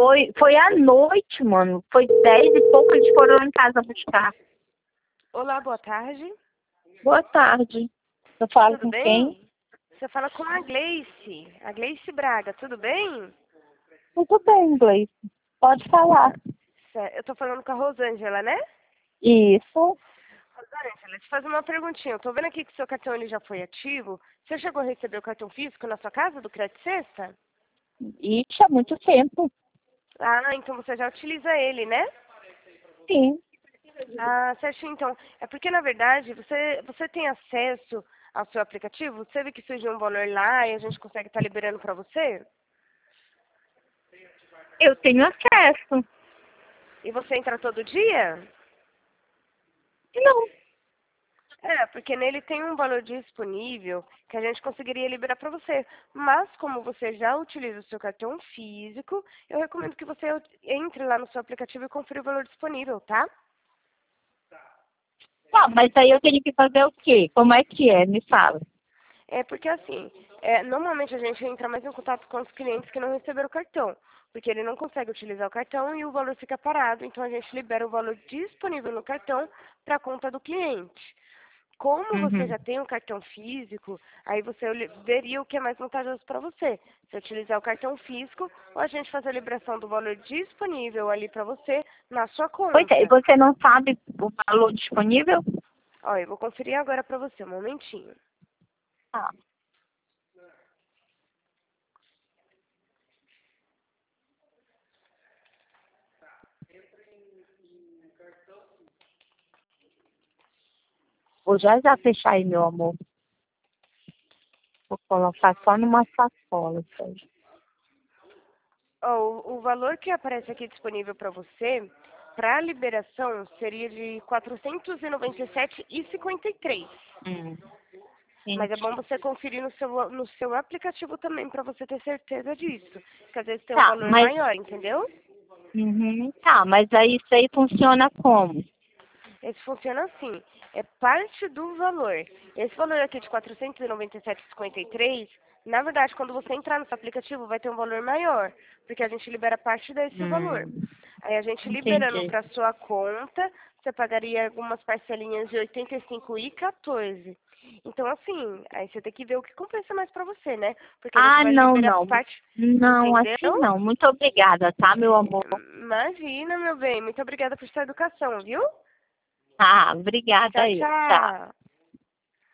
Foi à noite, mano. Foi 10 e pouco, eles foram lá em casa buscar. Olá, boa tarde. Boa tarde. Eu falo Tudo com quem? bem? Você fala com a Gleice Braga, tudo bem? Tudo bem, Gleice. Pode falar. Eu tô falando com a Rosângela, né? Isso. Rosângela, deixa eu fazer uma perguntinha. Eu tô vendo aqui que seu cartão ele já foi ativo. Você chegou a receber o cartão físico na sua casa do Crédito Sexta? Ixi, há muito tempo. Ah, então você já utiliza ele, né? Sim. Ah, certinho, então. É porque, na verdade, você tem acesso ao seu aplicativo? Você vê que surgiu um valor lá e a gente consegue estar liberando para você? Eu tenho acesso. E você entra todo dia? Não. Porque nele tem um valor disponível que a gente conseguiria liberar para você. Mas como você já utiliza o seu cartão físico, eu recomendo que você entre lá no seu aplicativo e confira o valor disponível, tá? Tá, mas aí eu tenho que fazer o quê? Como é que é? Me fala. É porque assim, normalmente a gente entra mais em contato com os clientes que não receberam o cartão, porque ele não consegue utilizar o cartão e o valor fica parado, então a gente libera o valor disponível no cartão para a conta do cliente. Como você Uhum. já tem um cartão físico, aí você veria o que é mais vantajoso para você. Se utilizar o cartão físico ou a gente fazer a liberação do valor disponível ali para você na sua Pois é, e conta. você não sabe o valor disponível? Ó, eu vou conferir agora para você, um momentinho. Ah. Vou já fechar aí, meu amor. Vou colocar só numa sacola. Isso aí. Ó, o valor que aparece aqui disponível para você, para liberação, seria de R$ 497,53. Hum, Mas é bom entendi. você conferir no seu aplicativo também, para você ter certeza disso. Porque às vezes tem um Tá, valor mas maior, entendeu? tá, mas aí isso aí funciona como? Esse funciona assim, é parte do valor. Esse valor aqui de R$ 497,53, na verdade, quando você entrar no seu aplicativo, vai ter um valor maior, porque a gente libera parte desse valor. Hum, Aí a gente liberando entendi. para sua conta, você pagaria algumas parcelinhas de R$ 85,14. Então, assim, aí você tem que ver o que compensa mais para você, né? Porque a gente Ah, vai não, liberar não. parte, Não, assim entendeu? não. Muito obrigada, tá, meu amor? Imagina, meu bem. Muito obrigada por sua educação, viu? Ah, obrigada Tchau, aí. Tchau. tchau.